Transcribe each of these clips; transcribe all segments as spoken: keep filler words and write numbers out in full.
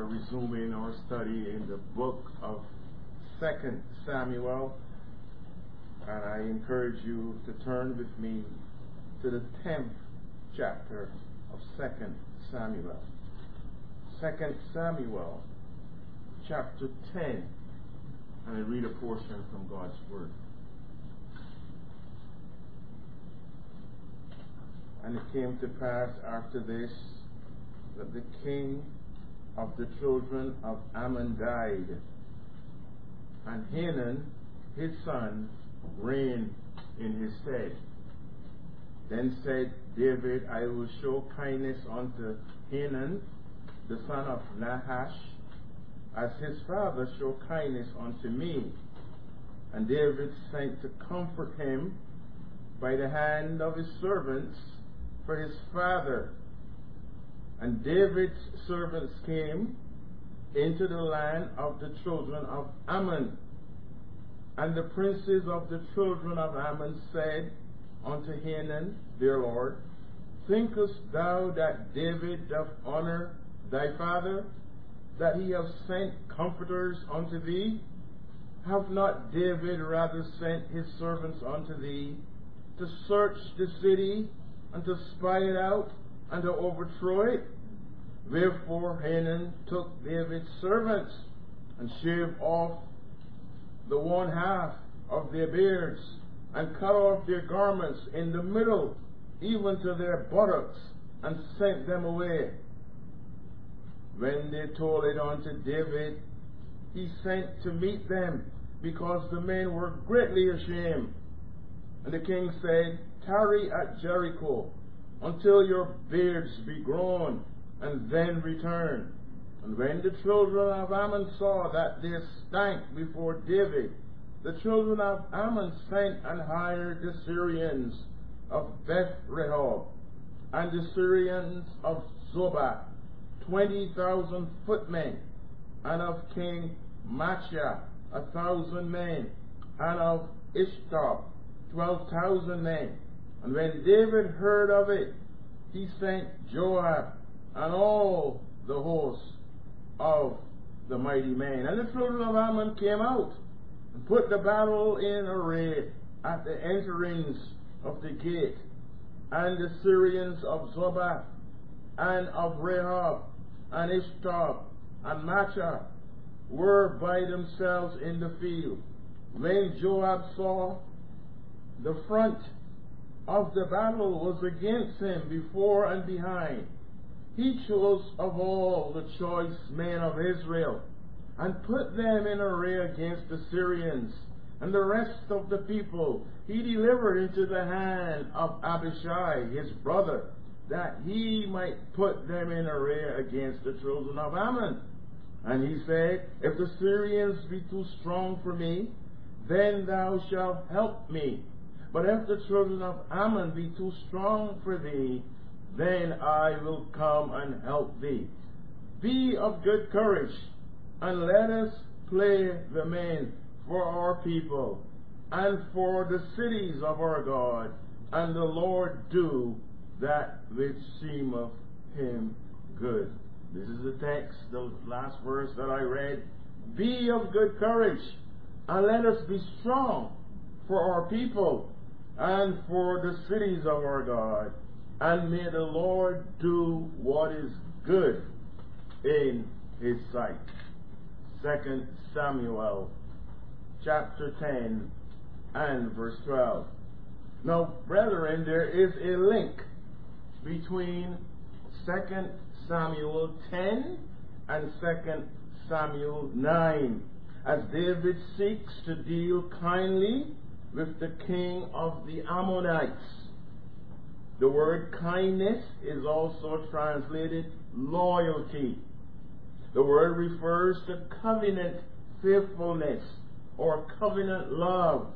are resuming our study in the book of Second Samuel, and I encourage you to turn with me to the tenth chapter of Second Samuel. Second Samuel, chapter ten, and I read a portion from God's Word. And it came to pass after this that the king of the children of Ammon died, and Hanun, his son, reigned in his stead. Then said David, I will show kindness unto Hanun, the son of Nahash, as his father showed kindness unto me. And David sent to comfort him by the hand of his servants for his father. And David's servants came into the land of the children of Ammon. And the princes of the children of Ammon said unto Hanun, their lord, thinkest thou that David doth honor thy father, that he hath sent comforters unto thee? Have not David rather sent his servants unto thee to search the city, and to spy it out, and to overthrow it? Therefore Hanun took David's servants, and shaved off the one half of their beards, and cut off their garments in the middle, even to their buttocks, and sent them away. When they told it unto David, he sent to meet them, because the men were greatly ashamed. And the king said, tarry at Jericho until your beards be grown, and then return. And when the children of Ammon saw that they stank before David, the children of Ammon sent and hired the Syrians of Beth Rehob and the Syrians of Zobah, twenty thousand footmen, and of King Machah a thousand men, and of Ishtar twelve thousand men. And when David heard of it, he sent Joab and all the hosts of the mighty men. And the children of Ammon came out and put the battle in array at the enterings of the gate. And the Syrians of Zobah and of Rehob and Ishtar and Machah were by themselves in the field. When Joab saw the front of the battle was against him before and behind, he chose of all the choice men of Israel, and put them in array against the Syrians. And the rest of the people he delivered into the hand of Abishai his brother, that he might put them in array against the children of Ammon. And he said, if the Syrians be too strong for me, then thou shalt help me. But if the children of Ammon be too strong for thee, then I will come and help thee. Be of good courage, and let us play the men for our people, and for the cities of our God, and the Lord do that which seemeth him good. This is the text, the last verse that I read. Be of good courage, and let us be strong for our people, and for the cities of our God, and may the Lord do what is good in his sight. Second Samuel chapter ten and verse twelve. Now, brethren, there is a link between Second Samuel ten and Second Samuel nine, as David seeks to deal kindly with the king of the Ammonites. The word kindness is also translated loyalty. The word refers to covenant faithfulness or covenant love.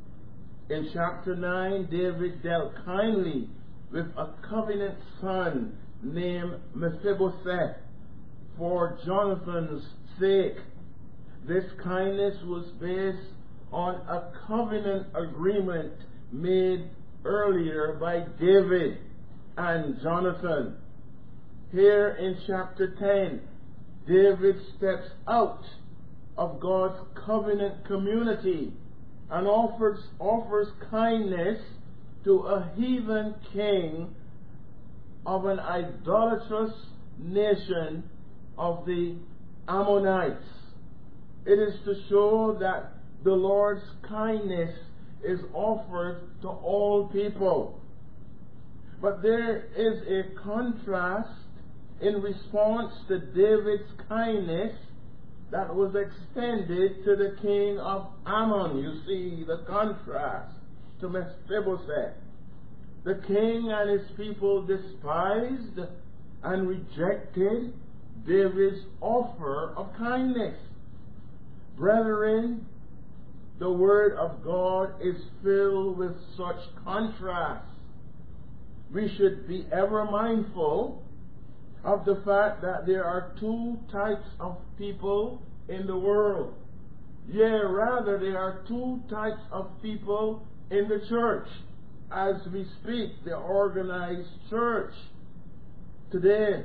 In chapter nine, David dealt kindly with a covenant son named Mephibosheth for Jonathan's sake. This kindness was based on a covenant agreement made earlier by David and Jonathan. Here in chapter ten, David steps out of God's covenant community and offers, offers kindness to a heathen king of an idolatrous nation of the Ammonites. It is to show that the Lord's kindness is offered to all people. But there is a contrast in response to David's kindness that was extended to the king of Ammon. You see the contrast to Mephibosheth. The king and his people despised and rejected David's offer of kindness. Brethren, the Word of God is filled with such contrasts. We should be ever mindful of the fact that there are two types of people in the world. Yea, rather, there are two types of people in the church. As we speak, the organized church today.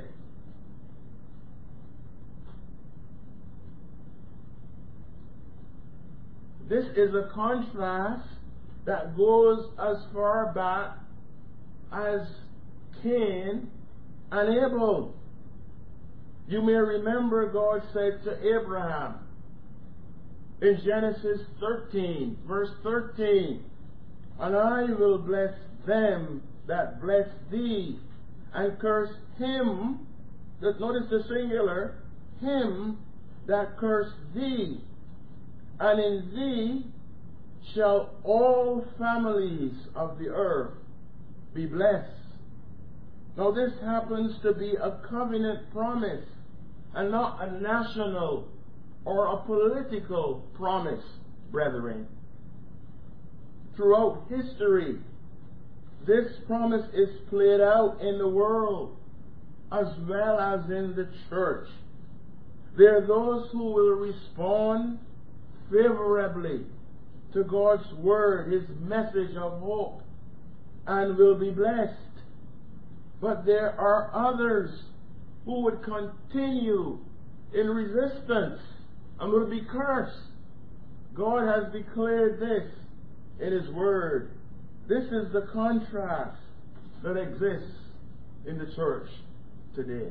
This is a contrast that goes as far back as Cain and Abel. You may remember God said to Abraham in Genesis thirteen, verse thirteen, "And I will bless them that bless thee, and curse him," notice the singular, "him that curse thee, and in thee shall all families of the earth be blessed." Now this happens to be a covenant promise and not a national or a political promise, brethren. Throughout history, this promise is played out in the world as well as in the church. There are those who will respond favorably to God's word, His message of hope, and will be blessed. But there are others who would continue in resistance and will be cursed. God has declared this in His word. This is the contrast that exists in the church today.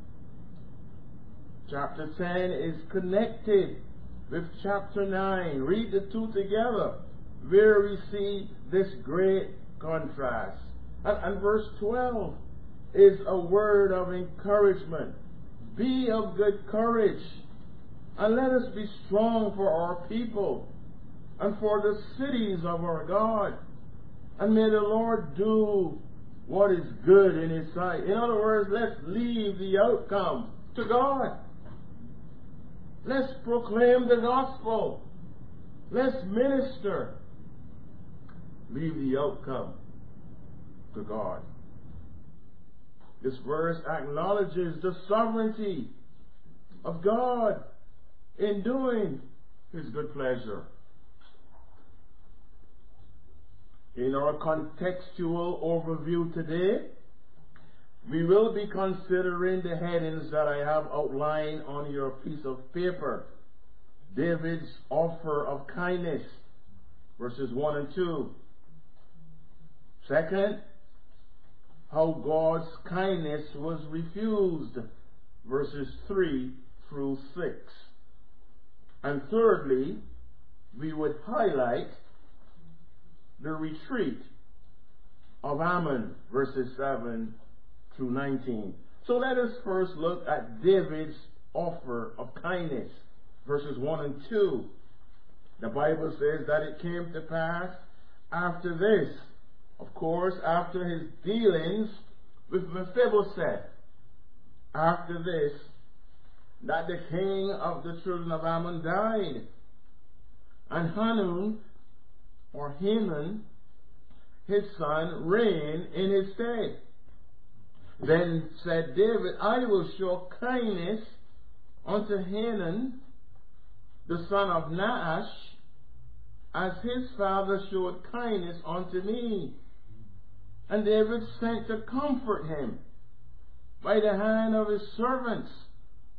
Chapter ten is connected with chapter nine. Read the two together, where we see this great contrast. And, and verse twelve is a word of encouragement. Be of good courage, and let us be strong for our people and for the cities of our God. And may the Lord do what is good in His sight. In other words, let's leave the outcome to God. Let's proclaim the gospel. Let's minister. Leave the outcome to God. This verse acknowledges the sovereignty of God in doing His good pleasure. In our contextual overview today, we will be considering the headings that I have outlined on your piece of paper. David's offer of kindness, verses one and two. Second, how God's kindness was refused, verses three through six. And thirdly, we would highlight the retreat of Ammon, verses seven through nineteen. So let us first look at David's offer of kindness, verses one and two. The Bible says that it came to pass after this, of course, after his dealings with Mephibosheth, after this, that the king of the children of Ammon died, and Hanun, or Haman, his son, reigned in his stead. Then said David, I will show kindness unto Hanan, the son of Nahash, as his father showed kindness unto me. And David sent to comfort him by the hand of his servants,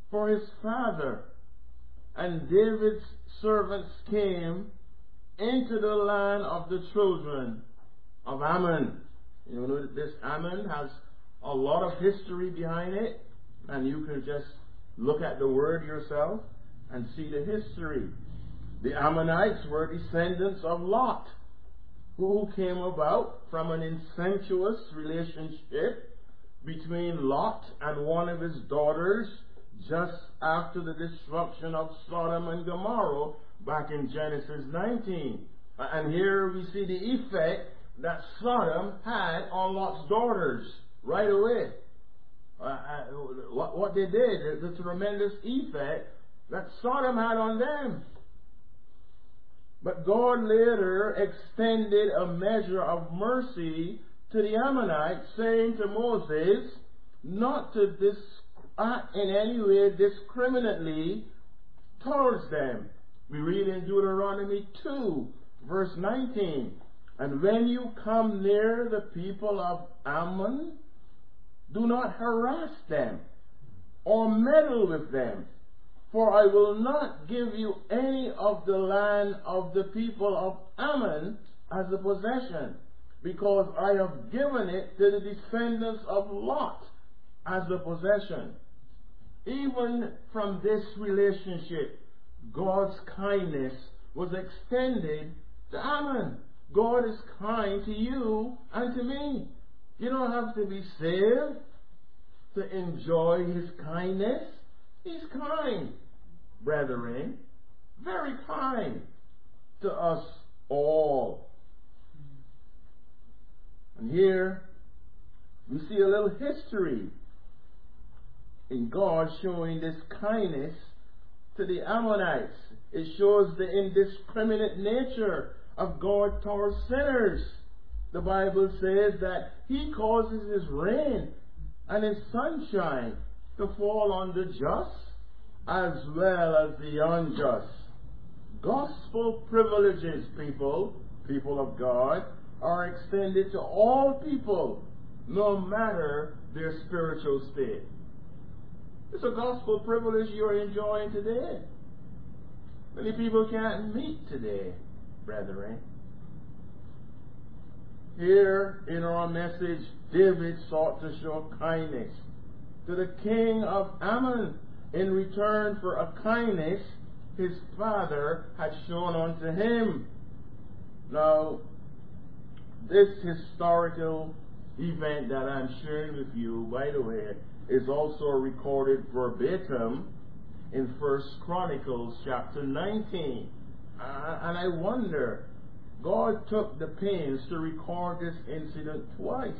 for his father. And David's servants came into the land of the children of Ammon. You know, this Ammon has a lot of history behind it, and you can just look at the word yourself and see the history. The Ammonites were descendants of Lot, who came about from an incestuous relationship between Lot and one of his daughters just after the destruction of Sodom and Gomorrah back in Genesis nineteen. And here we see the effect that Sodom had on Lot's daughters right away. Uh, what, what they did, the tremendous effect that Sodom had on them. But God later extended a measure of mercy to the Ammonites, saying to Moses not to dis- act in any way discriminately towards them. We read in Deuteronomy two, verse nineteen, and when you come near the people of Ammon, do not harass them or meddle with them, for I will not give you any of the land of the people of Ammon as a possession, because I have given it to the descendants of Lot as a possession. Even from this relationship, God's kindness was extended to Ammon. God is kind to you and to me. You don't have to be saved to enjoy his kindness. He's kind, brethren, very kind to us all. And here we see a little history in God showing this kindness to the Ammonites. It shows the indiscriminate nature of God towards sinners. The Bible says that he causes his rain and his sunshine to fall on the just as well as the unjust. Gospel privileges, people, people of God, are extended to all people, no matter their spiritual state. It's a gospel privilege you're enjoying today. Many people can't meet today, brethren. Here in our message, David sought to show kindness to the king of Ammon in return for a kindness his father had shown unto him. Now, this historical event that I'm sharing with you, by the way, is also recorded verbatim in First Chronicles chapter nineteen. Uh, and I wonder, God took the pains to record this incident twice.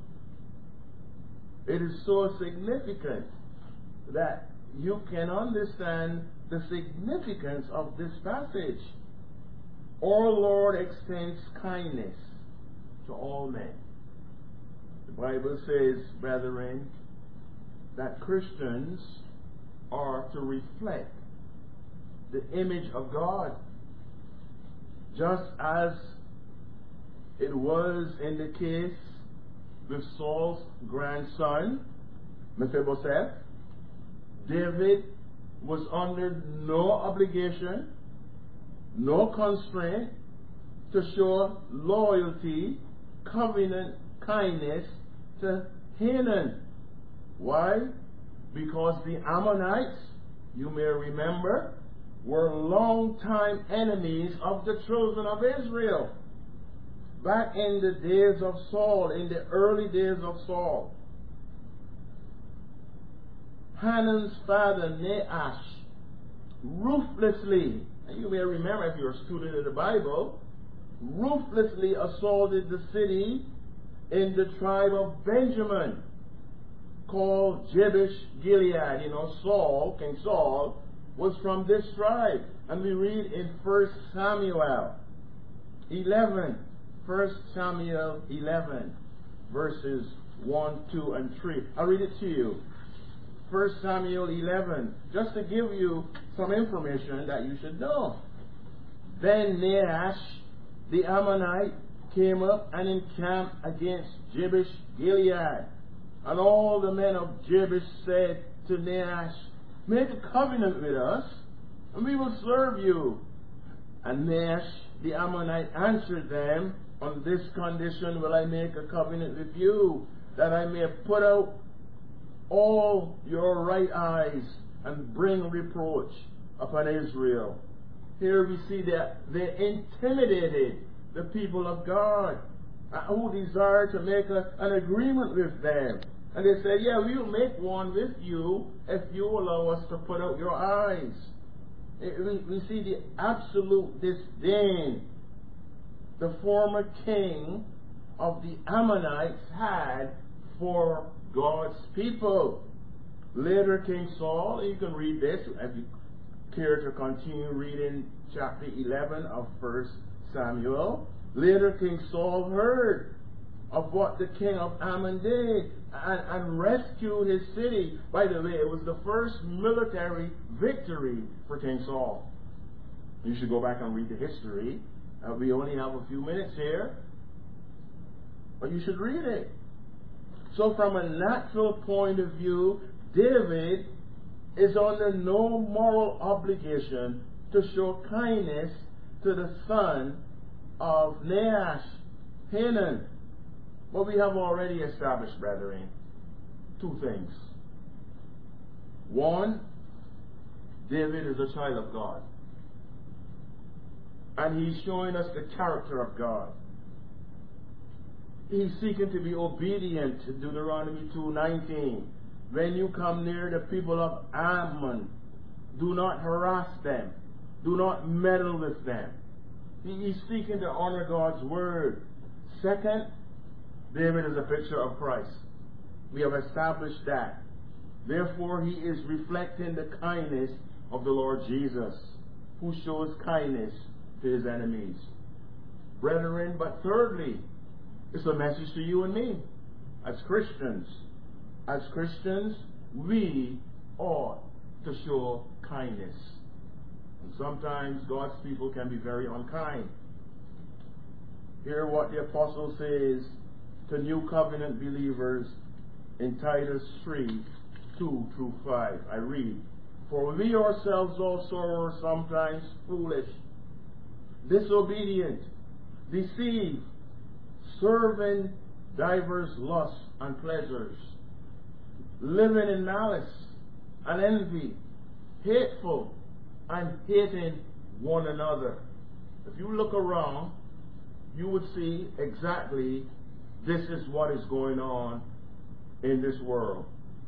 It is so significant that you can understand the significance of this passage. Our Lord extends kindness to all men. The Bible says, brethren, that Christians are to reflect the image of God, just as it was in the case with Saul's grandson, Mephibosheth. David was under no obligation, no constraint to show loyalty, covenant kindness to Hanan. Why? Because the Ammonites, you may remember, were longtime enemies of the children of Israel. Back in the days of Saul, in the early days of Saul, Hanan's father Nahash ruthlessly, and you may remember if you're a student of the Bible, ruthlessly assaulted the city in the tribe of Benjamin, called Jabesh Gilead. You know, Saul, King Saul, was from this tribe. And we read in First Samuel eleven, First Samuel eleven, verses one, two, and three. I'll read it to you. First Samuel eleven, just to give you some information that you should know. Then Nahash the Ammonite came up and encamped against Jabesh Gilead. And all the men of Jabesh said to Nahash, make a covenant with us, and we will serve you. And Nahash the Ammonite answered them, on this condition will I make a covenant with you, that I may put out all your right eyes and bring reproach upon Israel. Here we see that they intimidated the people of God, uh, who desired to make a, an agreement with them. And they said, yeah, we will make one with you if you allow us to put out your eyes. It, we, we see the absolute disdain the former king of the Ammonites had for God's people. Later, King Saul, you can read this if you care to continue reading chapter eleven of First Samuel. Later, King Saul heard of what the king of Ammon did and, and rescued his city. By the way, it was the first military victory for King Saul. You should go back and read the history. Uh, we only have a few minutes here, but you should read it. So from a natural point of view, David is under no moral obligation to show kindness to the son of Nahash, Hanan. But we have already established, brethren, two things. One, David is a child of God. And he's showing us the character of God. He's seeking to be obedient to Deuteronomy two nineteen. When you come near the people of Ammon, do not harass them. Do not meddle with them. He's seeking to honor God's word. Second, David is a picture of Christ. We have established that. Therefore, he is reflecting the kindness of the Lord Jesus, who shows kindness to his enemies. Brethren, but thirdly, it's a message to you and me as Christians. As Christians, we ought to show kindness. And sometimes God's people can be very unkind. Hear what the apostle says to New Covenant believers in Titus three, two through five. I read, for we ourselves also were sometimes foolish, disobedient, deceived, serving divers lusts and pleasures, living in malice and envy, hateful and hating one another. If you look around, you would see exactly this is what is going on in this world.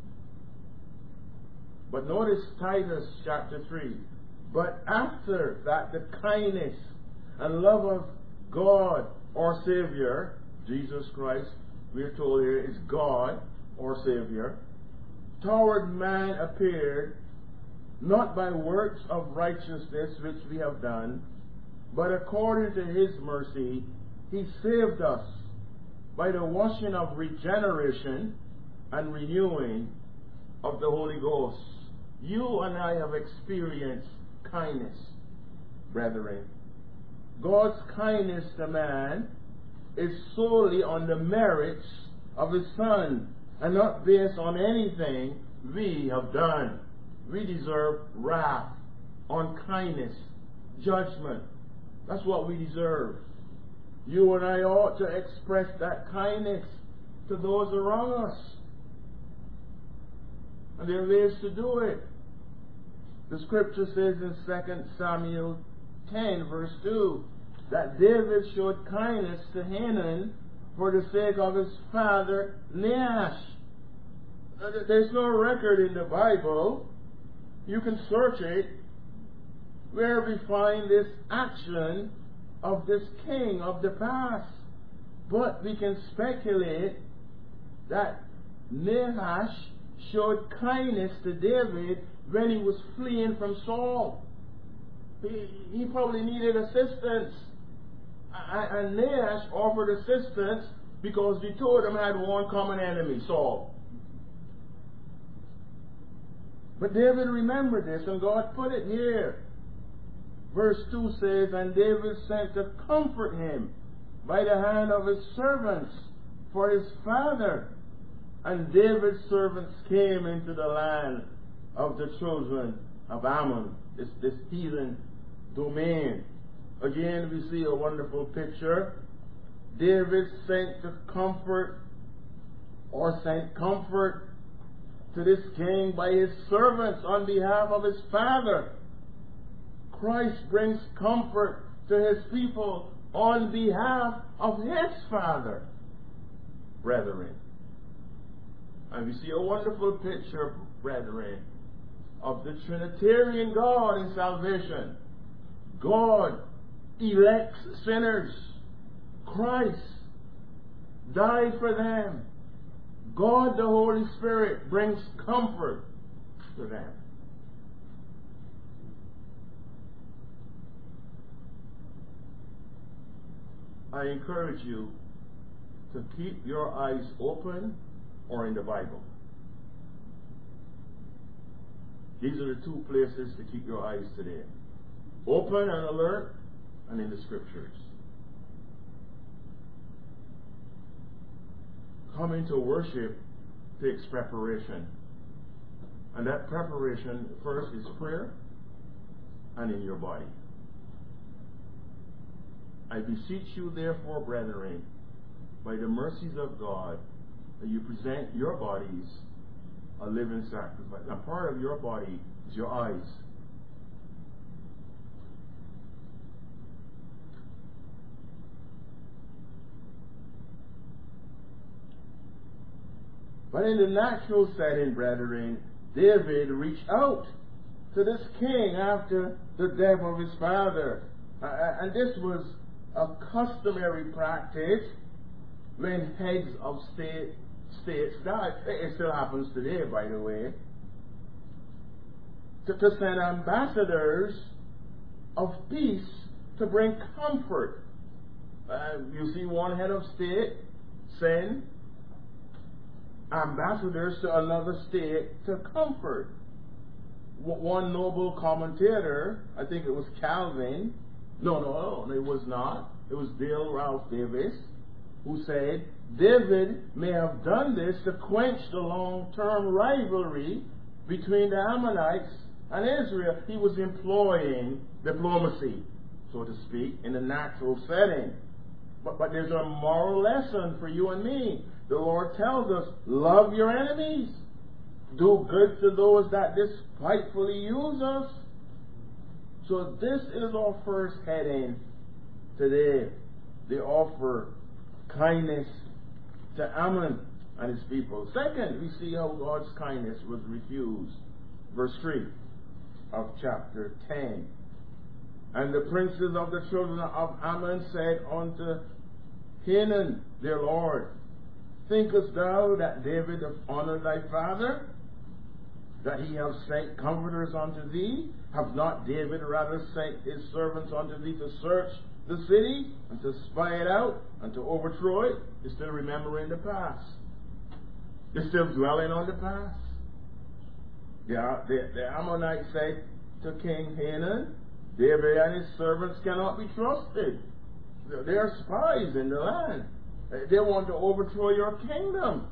But notice Titus chapter three. But after that, the kindness and love of God, our Savior, Jesus Christ, we are told here, is God, our Savior, toward man appeared, not by works of righteousness which we have done, but according to his mercy, he saved us by the washing of regeneration and renewing of the Holy Ghost. You and I have experienced kindness, brethren. God's kindness to man is solely on the merits of his Son and not based on anything we have done. We deserve wrath, unkindness, judgment. That's what we deserve. You and I ought to express that kindness to those around us. And there are ways to do it. The scripture says in Second Samuel ten, verse two, that David showed kindness to Hanan for the sake of his father Nahash. There's no record in the Bible, you can search it, where we find this action of this king of the past. But we can speculate that Nahash showed kindness to David when he was fleeing from Saul. He, he probably needed assistance. And Nahash offered assistance because the two of them had one common enemy, Saul. But David remembered this, and God put it here. Verse two says, and David sent to comfort him by the hand of his servants for his father. And David's servants came into the land of the children of Ammon, this, this heathen domain. Again, we see a wonderful picture. David sent to comfort, or sent comfort to this king by his servants on behalf of his father. Christ brings comfort to his people on behalf of his father, brethren. And we see a wonderful picture, brethren, of the Trinitarian God in salvation. God elects sinners. Christ died for them. God, the Holy Spirit, brings comfort to them. I encourage you to keep your eyes open or in the Bible. These are the two places to keep your eyes today. Open and alert, and in the Scriptures. Coming to worship takes preparation. And that preparation first is prayer and in your body. I beseech you, therefore, brethren, by the mercies of God, that you present your bodies a living sacrifice. And part of your body is your eyes. But in the natural setting, brethren, David reached out to this king after the death of his father. Uh, and this was a customary practice when heads of state states died. It still happens today, by the way. To, to send ambassadors of peace to bring comfort. Uh, you see one head of state send ambassadors to another state to comfort. One noble commentator, I think it was Calvin, no, no, no, it was not. It was Dale Ralph Davis, who said, David may have done this to quench the long-term rivalry between the Ammonites and Israel. He was employing diplomacy, so to speak, in a natural setting. But, but there's a moral lesson for you and me. The Lord tells us, love your enemies. Do good to those that despitefully use us. So this is our first heading today. They offer kindness to Ammon and his people. Second, we see how God's kindness was refused. Verse three of chapter ten. And the princes of the children of Ammon said unto Hanun, their lord, thinkest thou that David hath honored thy father, that he hath sent comforters unto thee? Have not David rather sent his servants unto thee to search the city, and to spy it out, and to overthrow it? You're still remembering the past. You're still dwelling on the past. The, the, the Ammonites said to King Hanun, David and his servants cannot be trusted. They are spies in the land. They want to overthrow your kingdom.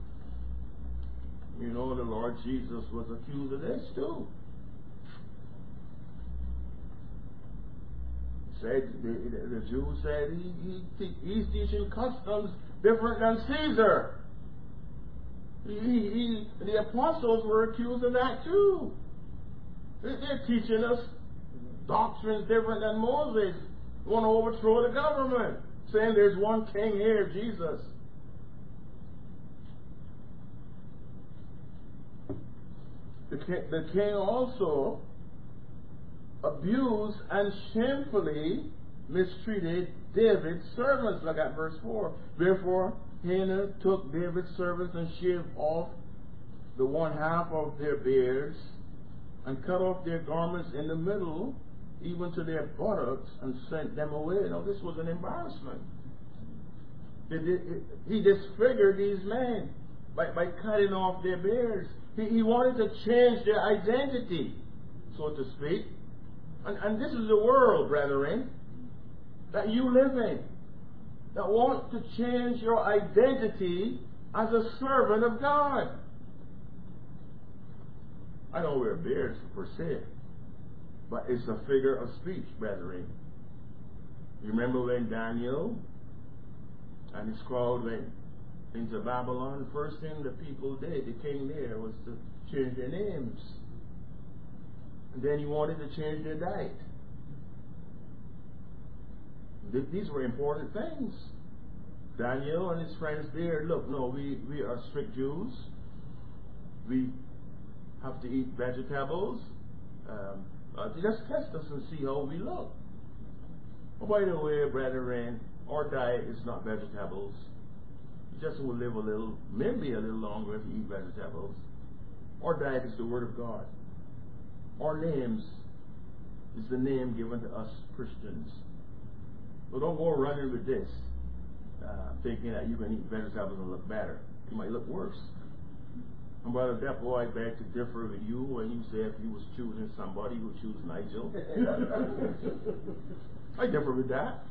You know, the Lord Jesus was accused of this too. Said the, the Jews said he, he he's teaching customs different than Caesar. He, he, the apostles were accused of that too. They're teaching us doctrines different than Moses. They want to overthrow the government, saying there's one king here, Jesus. The king, the king also abused and shamefully mistreated David's servants. Look at verse four. Therefore, Hanun took David's servants and shaved off the one half of their beards and cut off their garments in the middle, even to their buttocks, and sent them away. Now, this was an embarrassment. He disfigured these men by, by cutting off their beards. He, he wanted to change their identity, so to speak. And, and this is the world, brethren, that you live in, that wants to change your identity as a servant of God. I don't wear beards per se, but it's a figure of speech, brethren. You remember when Daniel and his crowd went into Babylon? The first thing the people did, the king there, was to change their names. And then he wanted to change their diet. These were important things. Daniel and his friends there, look, no, we, we are strict Jews. We have to eat vegetables. Um, uh, just test us and see how we look. Oh, by the way, brethren, our diet is not vegetables. You just will live a little, maybe a little longer if you eat vegetables. Our diet is the Word of God. Our names is the name given to us Christians. So don't go running with this, uh, thinking that you can eat vegetables and look better. You might look worse. And Brother Depo, I beg to differ with you when you say if you was choosing somebody, you would choose Nigel. I differ with that.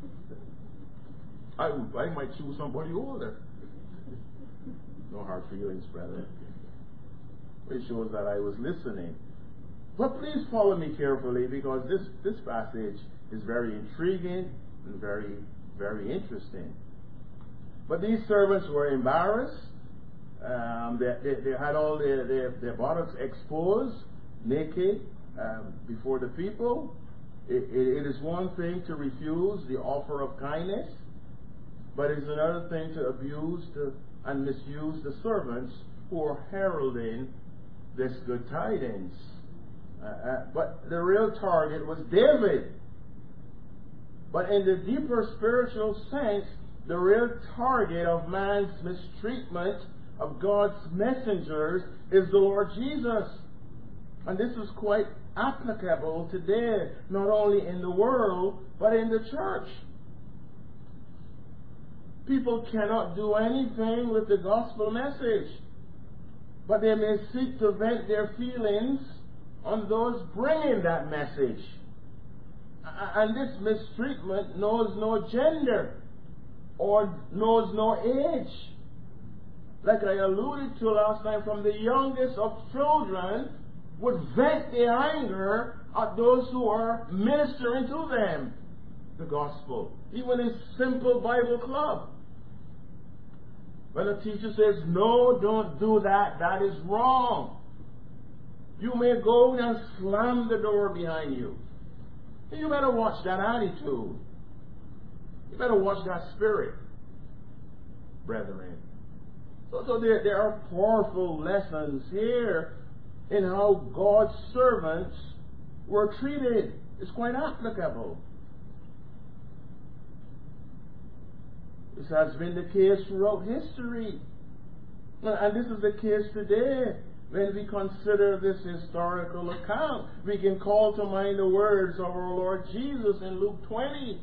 I, I might choose somebody older. No hard feelings, brother. It shows that I was listening. But please follow me carefully, because this, this passage is very intriguing and very, very interesting. But these servants were embarrassed. Um, they, they, they had all their, their, their buttocks exposed, naked, um, before the people. It, it, it is one thing to refuse the offer of kindness, but it's another thing to abuse the, and misuse the servants who are heralding this good tidings. Uh, uh, but the real target was David. But in the deeper spiritual sense, the real target of man's mistreatment of God's messengers is the Lord Jesus. And this is quite applicable today, not only in the world, but in the church. People cannot do anything with the gospel message, but they may seek to vent their feelings on those bringing that message. And this mistreatment knows no gender or knows no age. Like I alluded to last night, from the youngest of children would vent their anger at those who are ministering to them the gospel. Even in simple Bible club, when a teacher says, no, don't do that, that is wrong, you may go and slam the door behind you. You better watch that attitude. You better watch that spirit, brethren. So, so there, there are powerful lessons here in how God's servants were treated. It's quite applicable. This has been the case throughout history. And this is the case today. When we consider this historical account, we can call to mind the words of our Lord Jesus in Luke twenty,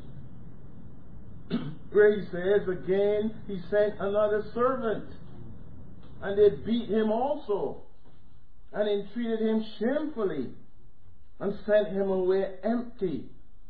where he says, again, he sent another servant, and they beat him also, and entreated him shamefully, and sent him away empty.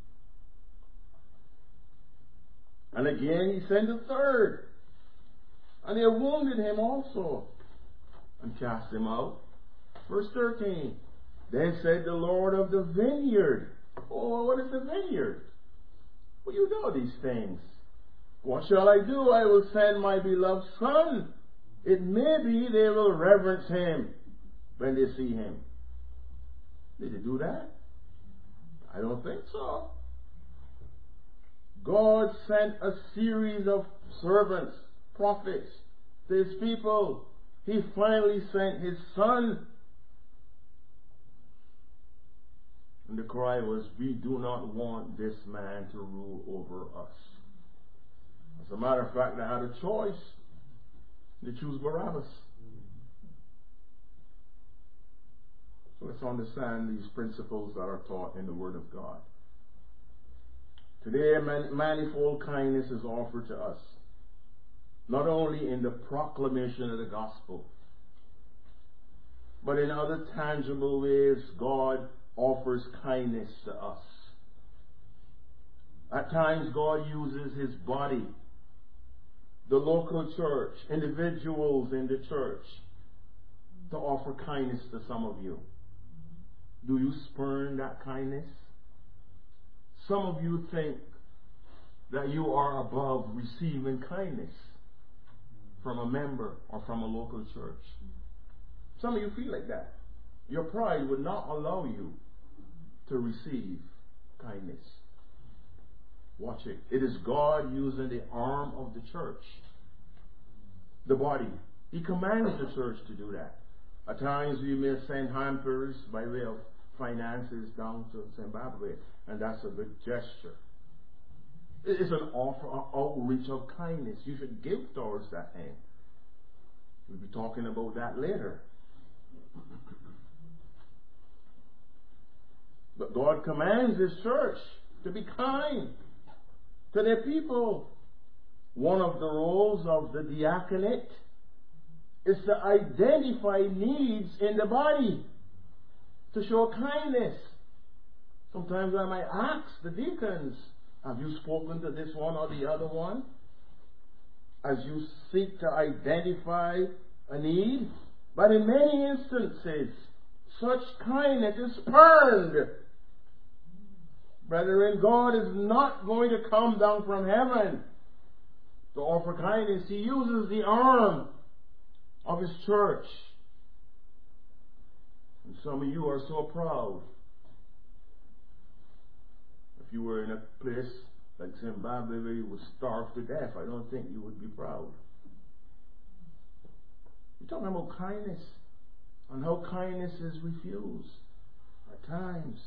And again he sent a third, and they wounded him also, and cast him out. Verse thirteen. Then said the Lord of the vineyard. Oh, what is the vineyard? Well, you know these things. What shall I do? I will send my beloved son. It may be they will reverence him when they see him. Did they do that? I don't think so. God sent a series of servants, prophets, to his people. He finally sent his son. And the cry was, we do not want this man to rule over us. As a matter of fact, they had a choice. They choose Barabbas. So let's understand these principles that are taught in the Word of God. Today, manifold kindness is offered to us, not only in the proclamation of the gospel, but in other tangible ways. God offers kindness to us. At times, God uses his body, the local church, individuals in the church, to offer kindness to some of you. Do you spurn that kindness? Some of you think that you are above receiving kindness from a member or from a local church. Some of you feel like that. Your pride would not allow you to receive kindness. Watch it. It is God using the arm of the church, the body. He commands the church to do that. At times we may send hampers by way of finances down to Zimbabwe, and that's a good gesture. It's an offer, an outreach of kindness. You should give towards that end. We'll be talking about that later. But God commands His church to be kind to their people. One of the roles of the diaconate is to identify needs in the body, to show kindness. Sometimes I might ask the deacons, have you spoken to this one or the other one? As you seek to identify a need. But in many instances, such kindness is spurned. Brethren, God is not going to come down from heaven to offer kindness. He uses the arm of His church. And some of you are so proud. If you were in a place like Zimbabwe where you would starve to death, I don't think you would be proud. We're talking about kindness and how kindness is refused at times.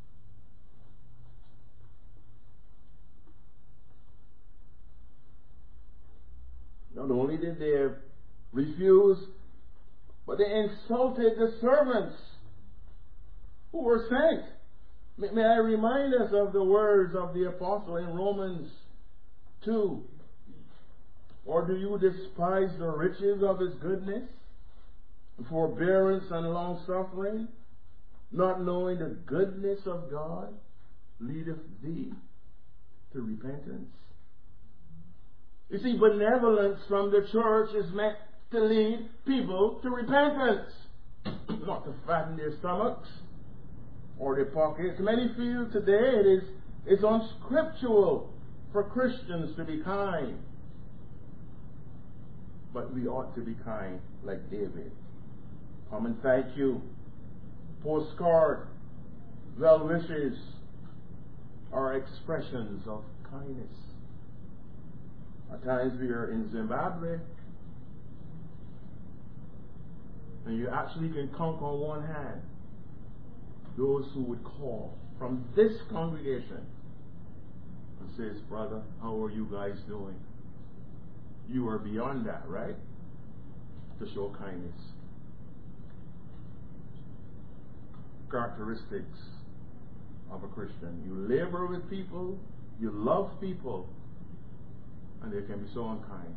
Not only did they refuse, but they insulted the servants who were sent. May, may I remind us of the words of the apostle in Romans two. Or do you despise the riches of His goodness, forbearance and long suffering, not knowing the goodness of God leadeth thee to repentance? You see, benevolence from the church is meant to lead people to repentance, not to fatten their stomachs or their pockets. Many feel today it is it's unscriptural for Christians to be kind. But we ought to be kind like David. Come and thank you. Postcard, well wishes are expressions of kindness. At times we are in Zimbabwe, and you actually can count on one hand those who would call from this congregation and says, brother, how are you guys doing? You are beyond that, right? To show kindness. Characteristics of a Christian. You labor with people, you love people, and they can be so unkind.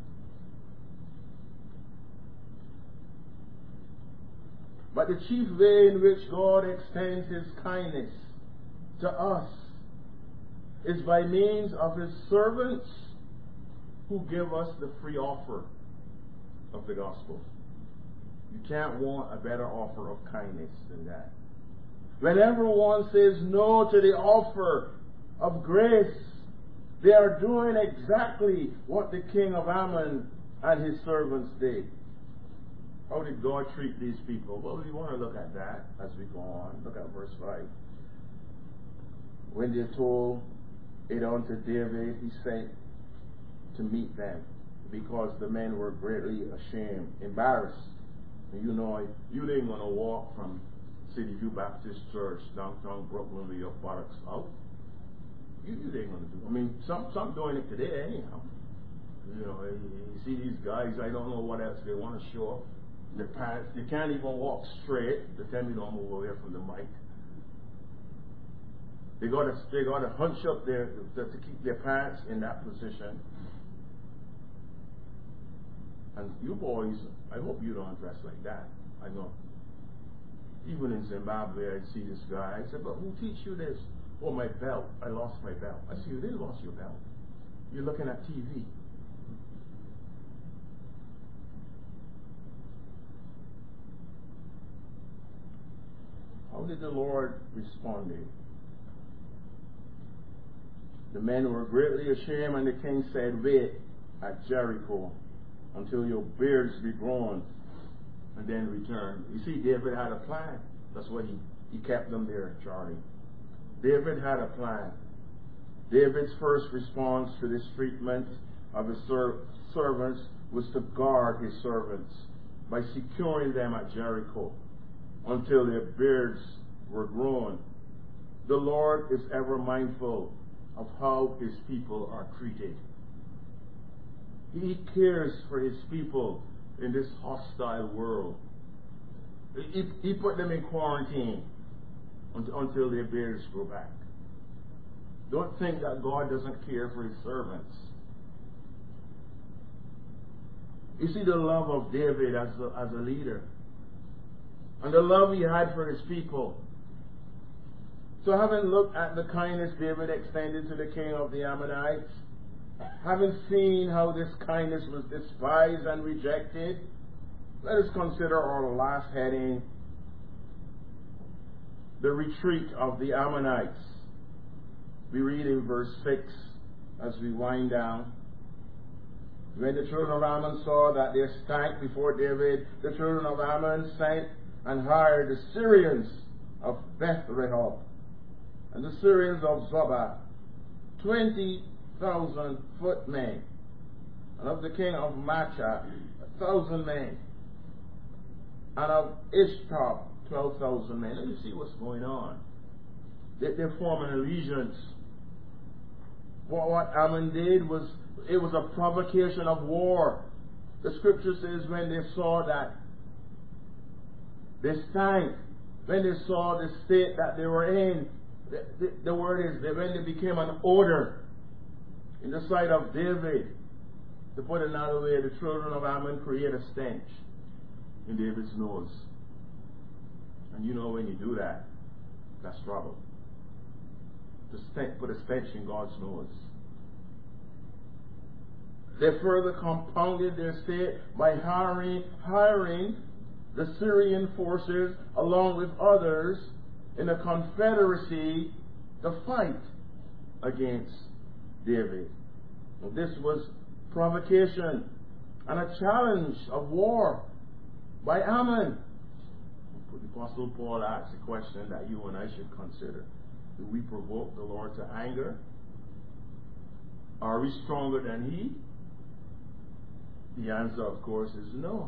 But the chief way in which God extends His kindness to us is by means of His servants who give us the free offer of the gospel. You can't want a better offer of kindness than that. Whenever one says no to the offer of grace, they are doing exactly what the king of Ammon and his servants did. How did God treat these people? Well, we want to look at that as we go on. Look at verse five. When they told it unto David, he sent to meet them, because the men were greatly ashamed, embarrassed. And you know, you ain't going to walk from City View Baptist Church, downtown Brooklyn, with your buttocks out. You, you ain't going to do it. I mean, some some doing it today anyhow. You know, you see these guys, I don't know what else they want to show up. Their pants, they can't even walk straight. They tell me don't move away from the mic. They got to they got to hunch up their to, to keep their pants in that position. And you boys, I hope you don't dress like that. I know. Even in Zimbabwe, I see this guy. I said, but who teach you this? Oh, my belt. I lost my belt. I said, you didn't lose your belt. You're looking at T V. How did the Lord respond? The men were greatly ashamed, and the king said, wait at Jericho until your beards be grown, and then return. You see, David had a plan. That's why he, he kept them there, Charlie. David had a plan. David's first response to this treatment of his ser servants was to guard his servants by securing them at Jericho until their beards were grown. The Lord is ever mindful of how his people are treated. He cares for his people in this hostile world. He, he put them in quarantine until, until their beards grow back. Don't think that God doesn't care for his servants. You see the love of David as a, as a leader, and the love he had for his people. So having looked at the kindness David extended to the king of the Ammonites, having seen how this kindness was despised and rejected, let us consider our last heading, the retreat of the Ammonites. We read in verse six as we wind down. When the children of Ammon saw that they stank before David, the children of Ammon sent and hired the Syrians of Beth-rehob and the Syrians of Zobah, twenty thousand footmen, and of the king of Maachah, a thousand men, and of Ishtab, twelve thousand men. Now you see what's going on. They, they're forming allegiance. What, what Ammon did was, it was a provocation of war. The scripture says when they saw that they stank, when they saw the state that they were in, the, the, the word is that when they became an odor in the sight of David, to put it another way, the children of Ammon create a stench in David's nose. And you know when you do that, that's trouble. To stench, put a stench in God's nose. They further compounded their state by hiring, hiring the Syrian forces along with others in a confederacy to fight against David. And this was provocation and a challenge of war by Ammon. The Apostle Paul asks a question that you and I should consider. Do we provoke the Lord to anger? Are we stronger than he? The answer, of course, is no.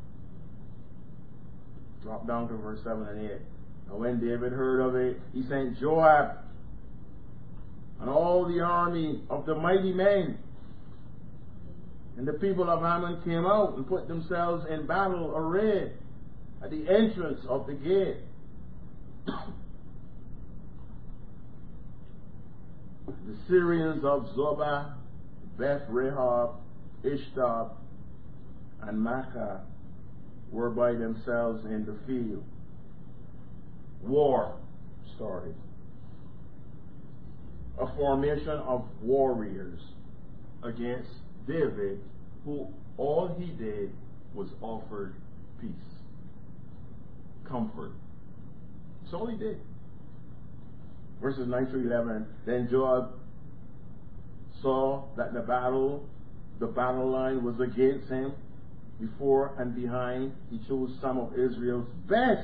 Drop down to verse seven and eight. And when David heard of it, he sent Joab and all the army of the mighty men. And the people of Ammon came out and put themselves in battle array at the entrance of the gate. The Syrians of Zobah, Beth-rehob, Ishtab, and Maachah were by themselves in the field. War started. A formation of warriors against David, who all he did was offered peace, comfort. That's all he did. Verses nine to eleven. Then Joab saw that the battle, the battle line was against him, before and behind. He chose some of Israel's best.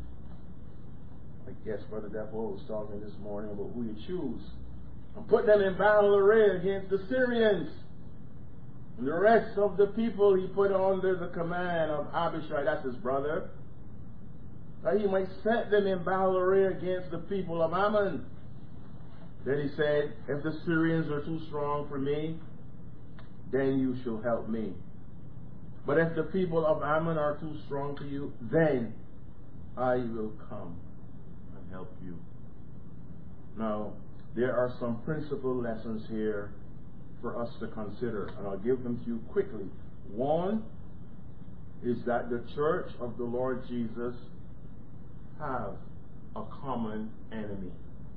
I guess Brother Depo was talking this morning about who you choose, and put them in battle array against the Syrians. And the rest of the people he put under the command of Abishai, that's his brother, that he might set them in battle array against the people of Ammon. Then he said, if the Syrians are too strong for me, then you shall help me. But if the people of Ammon are too strong for you, then I will come and help you. Now, there are some principal lessons here for us to consider, and I'll give them to you quickly. One is that the church of the Lord Jesus have a common enemy.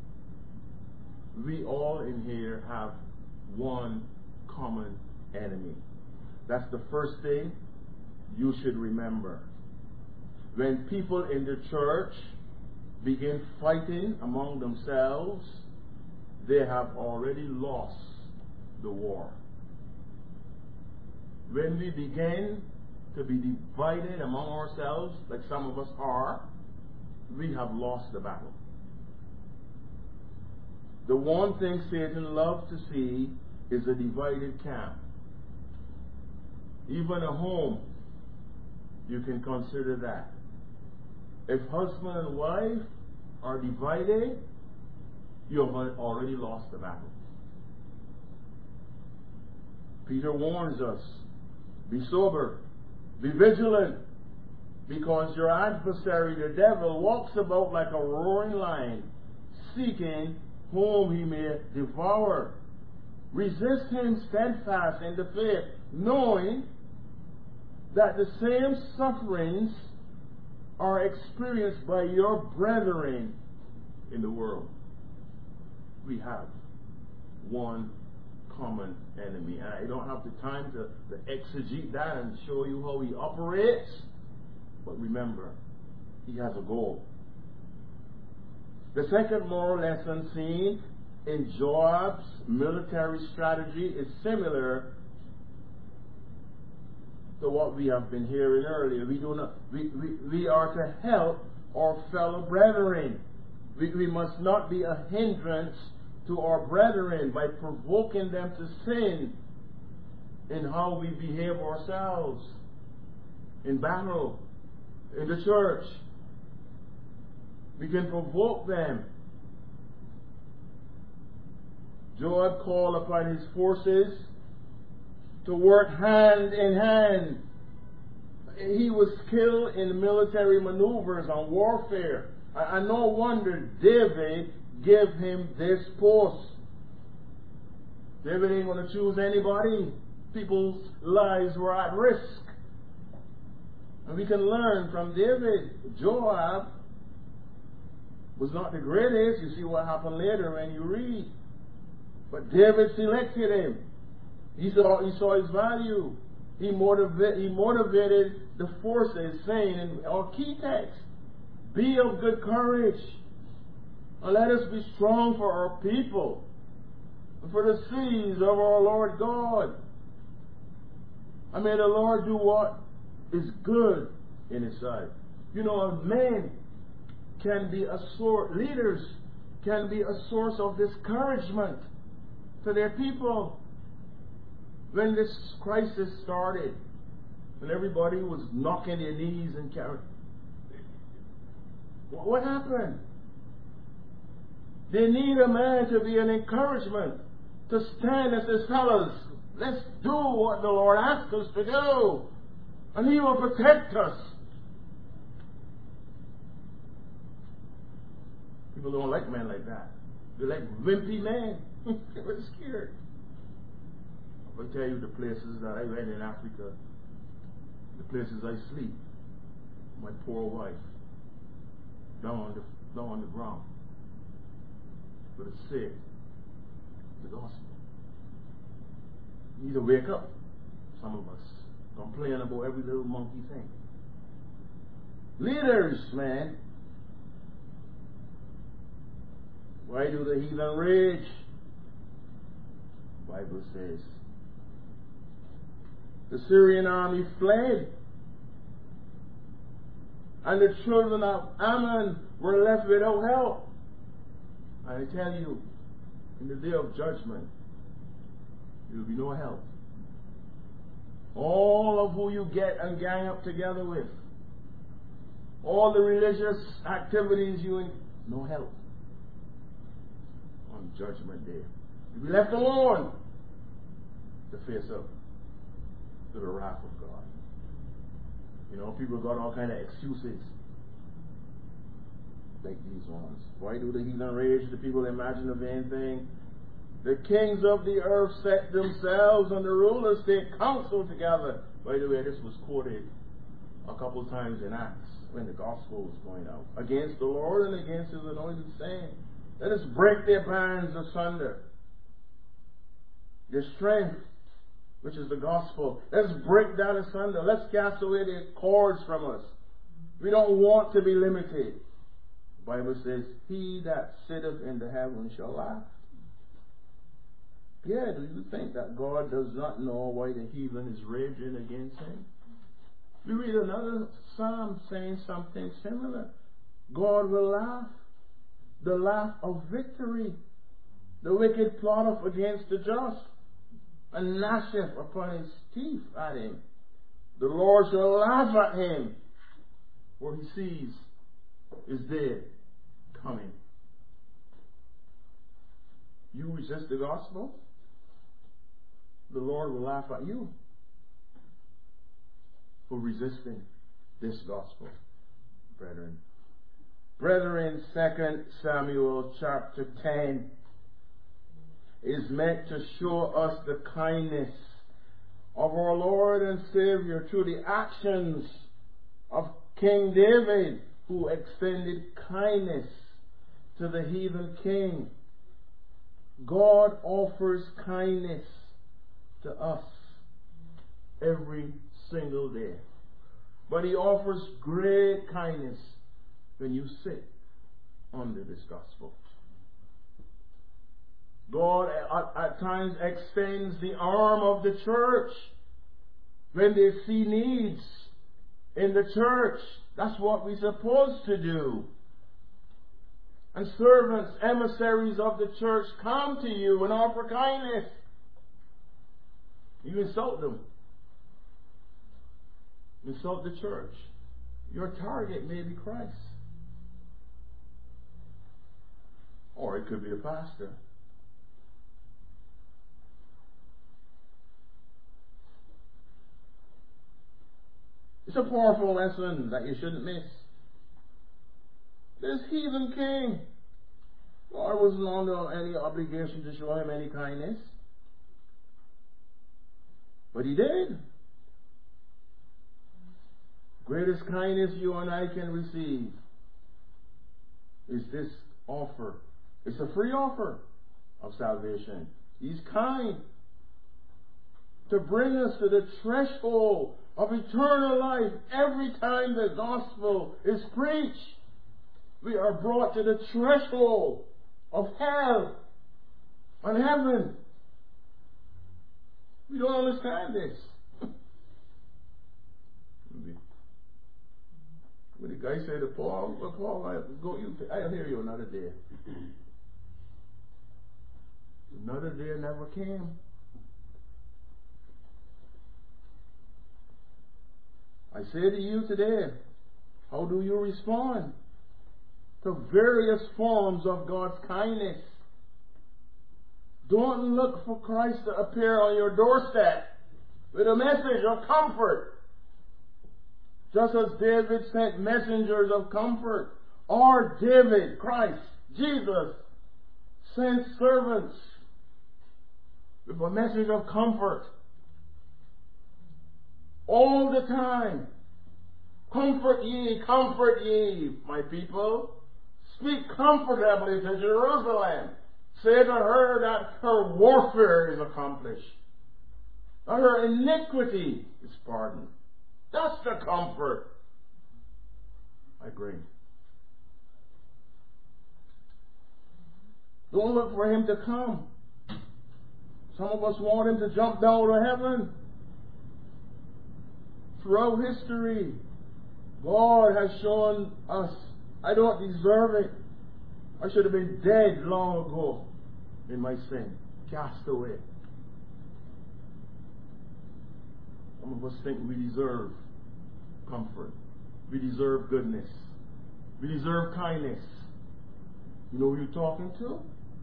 We all in here have one common enemy. That's the first thing you should remember. When people in the church begin fighting among themselves, they have already lost the war. When we begin to be divided among ourselves, like some of us are, we have lost the battle. The one thing Satan loves to see is a divided camp. Even a home, you can consider that. If husband and wife are divided, you have already lost the battle. Peter warns us, be sober, be vigilant, because your adversary, the devil, walks about like a roaring lion, seeking whom he may devour. Resist him steadfast in the faith, knowing that the same sufferings are experienced by your brethren in the world. We have one common enemy. And I don't have the time to, to exegete that and show you how he operates. But remember, he has a goal. The second moral lesson seen in Joab's military strategy is similar to what we have been hearing earlier. We do not we, we, we are to help our fellow brethren. We, we must not be a hindrance to our brethren by provoking them to sin in how we behave ourselves in battle, in the church. We can provoke them. Joab called upon his forces to work hand in hand. He was skilled in military maneuvers and warfare. And no wonder David gave him this post. David ain't going to choose anybody. People's lives were at risk. And we can learn from David. Joab was not the greatest. You see what happened later when you read. But David selected him. He saw, he saw his value. He, motiva- he motivated the forces, saying in our key text, be of good courage, and let us be strong for our people, and for the seas of our Lord God. And may the Lord do what is good in his sight. You know, men can be a source, leaders can be a source of discouragement to their people. When this crisis started, when everybody was knocking their knees and carrying, what happened? They need a man to be an encouragement, to stand and say, fellas, let's do what the Lord asks us to do, and he will protect us. People don't like men like that. They like wimpy men. They're scared. I'll tell you the places that I went in Africa, the places I sleep. My poor wife, down on the, down on the ground, for the sick, the gospel. You need to wake up, some of us, complain about every little monkey thing. Leaders, man. Why do the heathen rage? The Bible says the Syrian army fled, and the children of Ammon were left without help. I tell you, in the day of judgment, there will be no help. All of who you get and gang up together with, all the religious activities you in, no help on judgment day. You'll be left alone to face up to the wrath of God. You know, people got all kind of excuses like these ones. Why do the heathen rage? The people imagine a vain thing. The kings of the earth set themselves, and the rulers take counsel together. By the way, this was quoted a couple times in Acts when the gospel was going out. Against the Lord and against his anointed saint. Let us break their bands asunder. Their strength, which is the gospel. Let's break that asunder. Let's cast away the cords from us. We don't want to be limited. The Bible says, he that sitteth in the heavens shall laugh. Yeah, do you think that God does not know why the heathen is raging against him? We read another psalm saying something similar. God will laugh. The laugh of victory. The wicked plotteth against the just, and gnasheth upon his teeth at him. The Lord shall laugh at him, for he sees his day coming. You resist the gospel, the Lord will laugh at you for resisting this gospel, brethren. Brethren, Second Samuel chapter ten is meant to show us the kindness of our Lord and Savior through the actions of King David, who extended kindness to the heathen king. God offers kindness to us every single day. But he offers great kindness when you sit under this gospel. God at, at times extends the arm of the church when they see needs in the church. That's what we're supposed to do. And servants, emissaries of the church come to you and offer kindness. You insult them. You insult the church. Your target may be Christ. Or it could be a pastor. It's a powerful lesson that you shouldn't miss. This heathen king, God wasn't under any obligation to show him any kindness. But he did. Greatest kindness you and I can receive is this offer. It's a free offer of salvation. He's kind to bring us to the threshold of eternal life. Every time the gospel is preached, we are brought to the threshold of hell and heaven. We don't understand this. When the guy said to Paul, well, Paul, I go, you, I'll hear you another day. Another day never came. I say to you today, how do you respond to various forms of God's kindness? Don't look for Christ to appear on your doorstep with a message of comfort. Just as David sent messengers of comfort, or David, Christ, Jesus, sent servants with a message of comfort. All the time. Comfort ye, comfort ye, my people. Speak comfortably to Jerusalem. Say to her that her warfare is accomplished, that her iniquity is pardoned. That's the comfort I bring. Don't look for him to come. Some of us want him to jump down to heaven. Throughout history, God has shown us, I don't deserve it. I should have been dead long ago in my sin, cast away. Some of us think we deserve comfort. We deserve goodness. We deserve kindness. You know who you're talking to?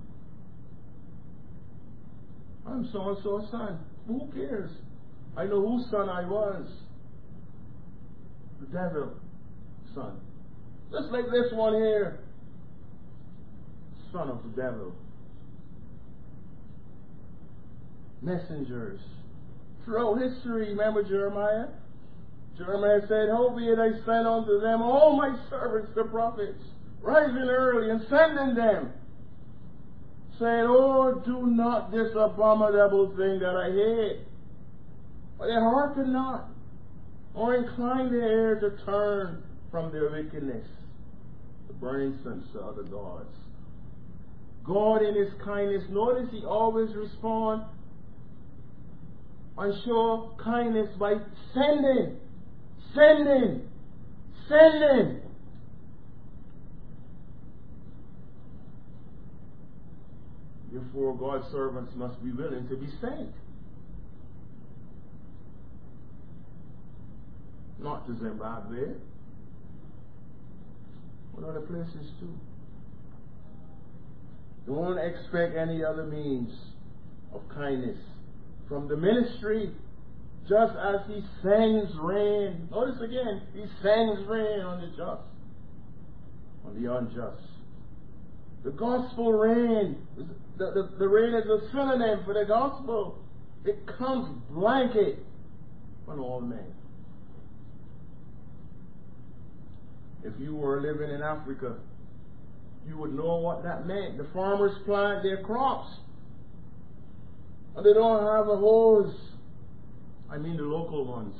I'm so-and-so's son. Who cares? I know whose son I was. The devil's son. Just like this one here. Son of the devil. Messengers. Throughout history, remember Jeremiah? Jeremiah said, howbeit I sent unto them all my servants, the prophets, rising early and sending them, saying, oh, do not this abominable thing that I hate. But they hearken not, or incline their ear to turn from their wickedness. to burn incense to other gods. God in His kindness, notice He always responds and show kindness by sending, sending, sending. Therefore, God's servants must be willing to be sent. Not to Zimbabwe, but other places too. Don't expect any other means of kindness from the ministry, just as He sends rain. Notice again, He sends rain on the just, on the unjust. The gospel rain, the, the, the rain is a synonym for the gospel. It comes blanket on all men. If you were living in Africa, you would know what that meant. The farmers plant their crops, and they don't have a hose. I mean the local ones.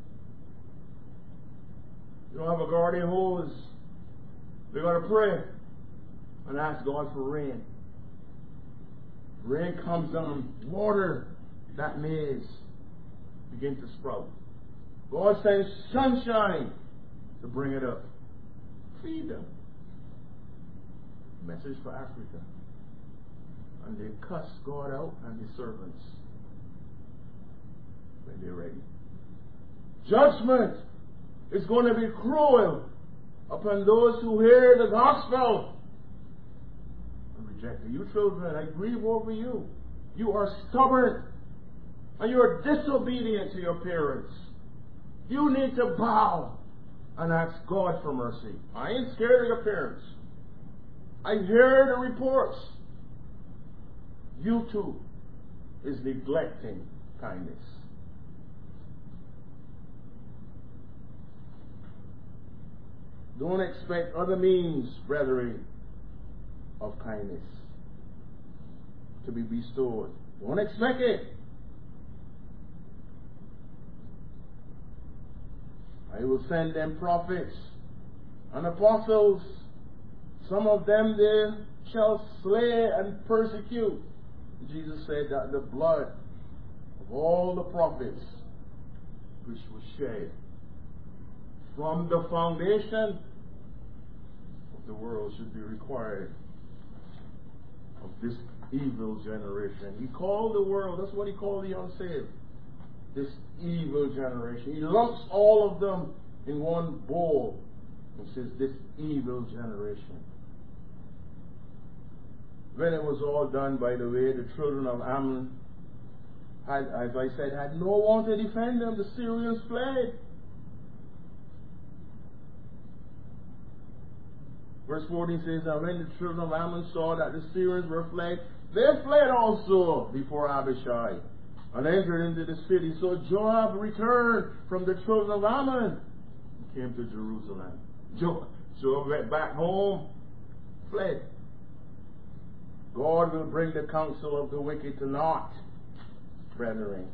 You don't have a garden hose. They got to pray and ask God for rain. Rain comes down, water that maize begin to sprout. God sends sunshine to bring it up. Feed them. Message for Africa. And they cuss God out and His servants when they're ready. Judgment is going to be cruel upon those who hear the gospel and reject it. You children, I grieve over you. You are stubborn and you are disobedient to your parents. You need to bow and ask God for mercy. I ain't scared of your parents. I hear the reports. You too is neglecting kindness. Don't expect other means, brethren, of kindness to be bestowed. Don't expect it. I will send them prophets and apostles. Some of them they shall slay and persecute. Jesus said that the blood of all the prophets which was shed from the foundation of the world should be required of this evil generation. He called the world, that's what He called the unsaved, this evil generation. He lumps all of them in one bowl and says, this evil generation. When it was all done, by the way, the children of Ammon had, as I said, had no one to defend them. The Syrians fled. Verse fourteen says, and when the children of Ammon saw that the Syrians were fled, they fled also before Abishai and entered into the city. So Joab returned from the children of Ammon and came to Jerusalem. Jo- Joab went back home, fled. God will bring the counsel of the wicked to naught, brethren.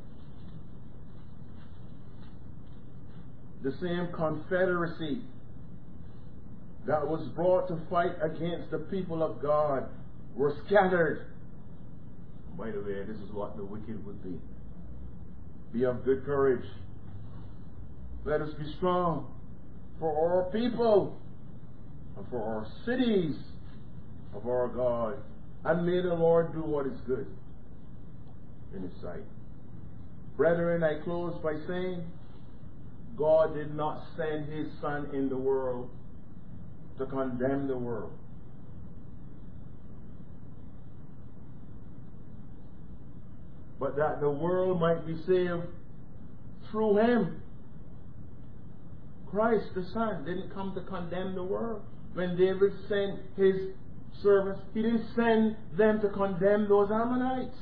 The same confederacy that was brought to fight against the people of God were scattered. By the way, this is what the wicked would be. Be of good courage. Let us be strong for our people and for our cities of our God. And may the Lord do what is good in His sight. Brethren, I close by saying, God did not send His Son in the world to condemn the world. But that the world might be saved through Him. Christ the Son didn't come to condemn the world. When David sent his servants, He didn't send them to condemn those Ammonites.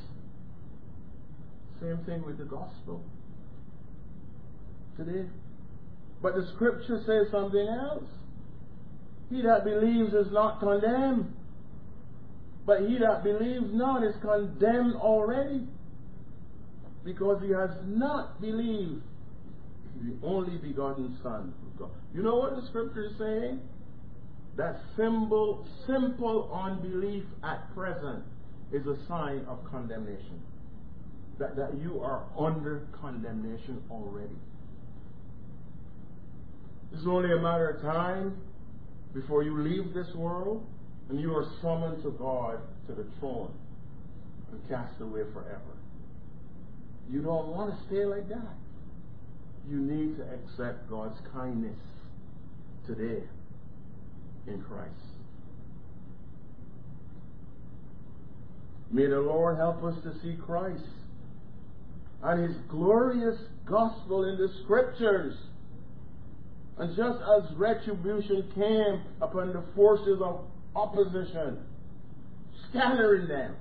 Same thing with the gospel today. But the scripture says something else. He that believes is not condemned, but he that believes not is condemned already, because he has not believed the only begotten Son of God. You know what the scripture is saying? that symbol, simple unbelief at present is a sign of condemnation. That, that you are under condemnation already. It's only a matter of time before you leave this world and you are summoned to God, to the throne, and cast away forever. You don't want to stay like that. You need to accept God's kindness today in Christ. May the Lord help us to see Christ and His glorious gospel in the Scriptures. And just as retribution came upon the forces of opposition, scattering them,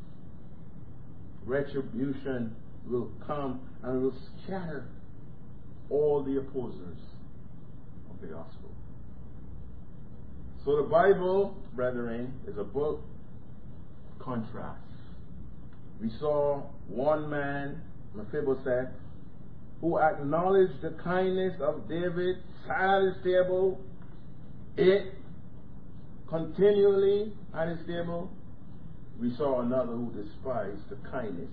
retribution will come and will scatter all the opposers of the gospel. So the Bible, brethren, is a book of contrasts. We saw one man, Mephibosheth, who acknowledged the kindness of David, sat at his table, ate continually at his table. We saw another who despised the kindness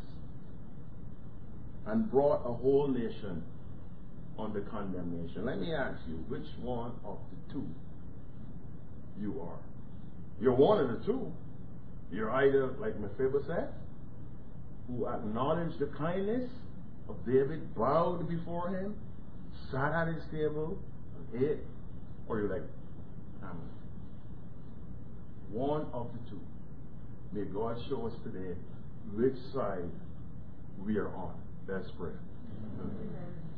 and brought a whole nation under condemnation. Let me ask you, which one of the two you are? You're one of the two. You're either like Mephibosheth, who acknowledged the kindness of David, bowed before him, sat at his table, and ate, or you're like Amnon. One of the two. May God show us today which side we are on. Let's pray. Amen.